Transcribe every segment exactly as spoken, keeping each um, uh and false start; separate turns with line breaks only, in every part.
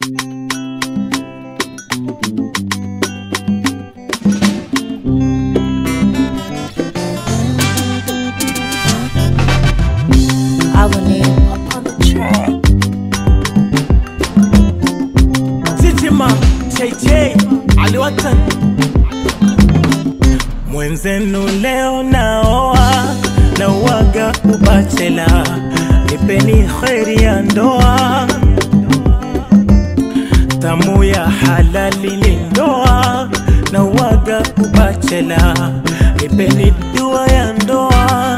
I will name up on the track.
Tijima, J J, Aliwatan. Mwenzenu leo naoa, na uwaga ubachela. Nipeni kheri ya ndoa, tamu ya halali ni ndoa. Na uwaga ubachela, nipeni dua ya ndoa.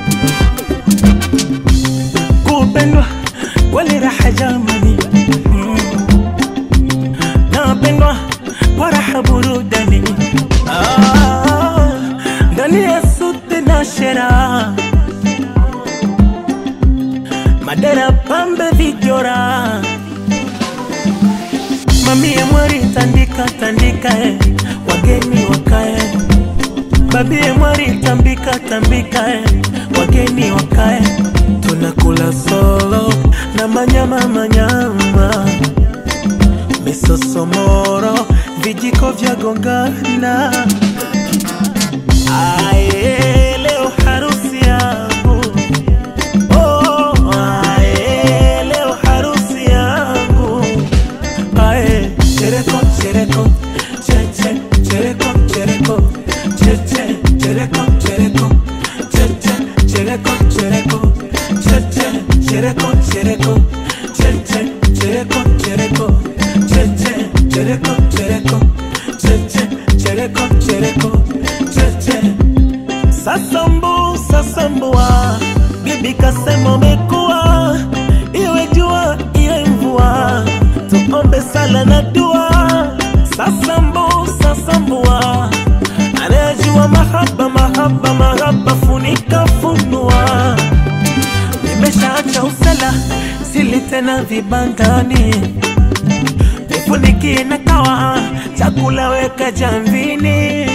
Kupendwa kweli raha jamani, mm. Napendwa kwa raha burudani, ah, ndani ya suti na shera, madera pambe vijora. Mami ya mwari tandika tandika eh, wageni wakae. Babi ya mwari tambika tambika eh, wageni wakae. Tunakula solo na manyama manyama, misosomoro vijiko vya gongana. Ae leo harusi yangu, oh ae leo harusi yangu. Ae chereko chereko che che chereko chereko che che chereko chereko che che chereko chereko Chereko, chereko, cheche, chereko, chereko, cheche, chereko, chereko, cheche, chereko, chereko, cheche. Sasambu, sasambua, bibi kasema mekua, iwe jua, iwe mvua, tuombe sala na dua. Sasambu, sasambua, anajua mahaba, mahaba, mahaba, funika funua. Nimeshaacha usela, sili tena vibandani. Nifunikie na kawa, chakula weka jamvini.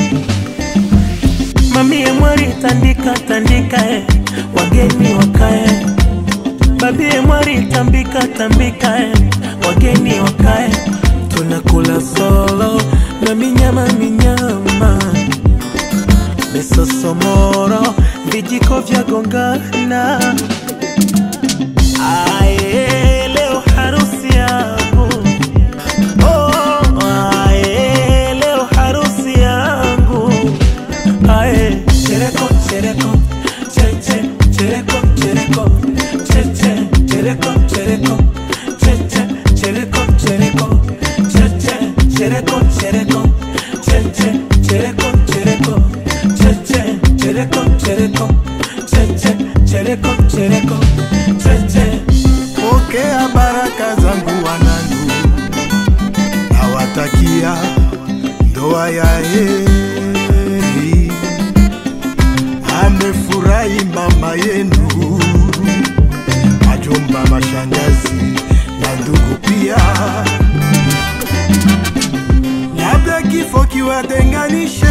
Mami ya mwari tandika tandika eh, wageni wakae. Babi ya mwari tambika tambika eh, wageni wakae. Tunakula solo na minyama minyama, misosomoro vijiko vya gongana. Ae leo harusi yangu, oh ae leo harusi yangu. Ae chereko chereko cheche chereko chereko cheche chereko chereko cheche chereko chereko cheche chereko chereko cheche chereko chereko cheche chereko chereko cheche chereko chereko cheche.
Pokea baraka zangu wanangu, nawatakia ndoa ya heri. Amefurahi mama yenu, majomba, mashangazi na ndugu pia. Labda kifo kiwatenganishe,